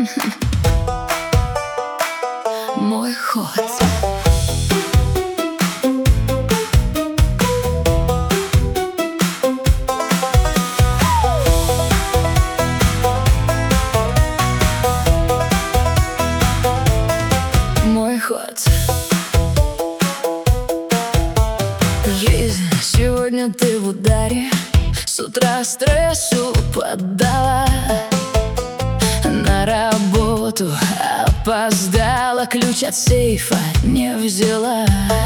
Мой ход. Мой ход. Жизнь, сегодня ты в ударе. С утра стрессу поддала, на работу опоздала, ключ от сейфа не взяла.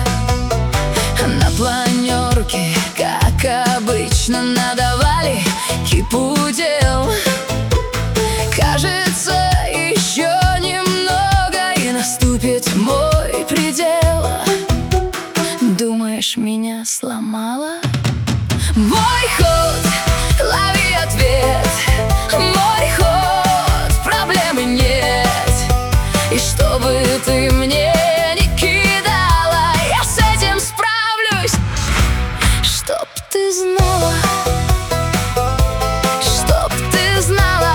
На планерке, как обычно, надавали кипу дел. Кажется, еще немного и наступит мой предел. Думаешь, меня сломала? Мой ход, лови ответ. Мой ход, проблемы нет. И чтобы ты мне не кидала, я с этим справлюсь. Чтоб ты знала, чтоб ты знала.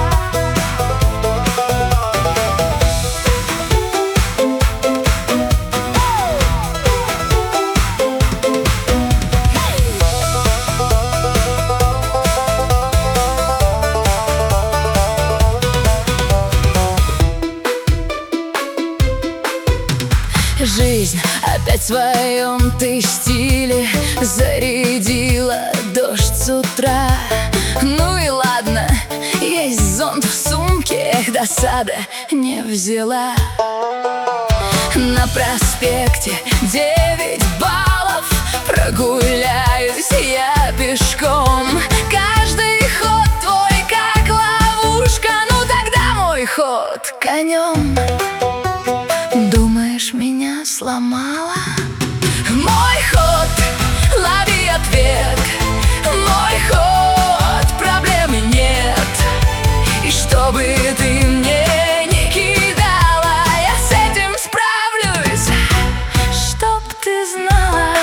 Жизнь опять в своем ты стиле зарядила дождь с утра. Ну и ладно, есть зонт в сумке, эх, досада, не взяла. На проспекте 9 баллов, прогуляюсь я пешком. Каждый ход твой как ловушка, ну тогда мой ход конем. Думаешь, меня сломала? Мой ход, лови ответ. Мой ход, проблемы нет. И чтобы ты мне не кидала, я с этим справлюсь. Чтоб ты знала.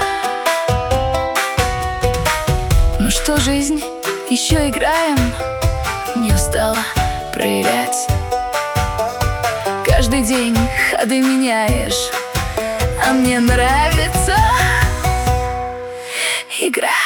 Ну что, жизнь, еще играем? Не устала проверять. Каждый день ходы меняешь, а мне нравится игра.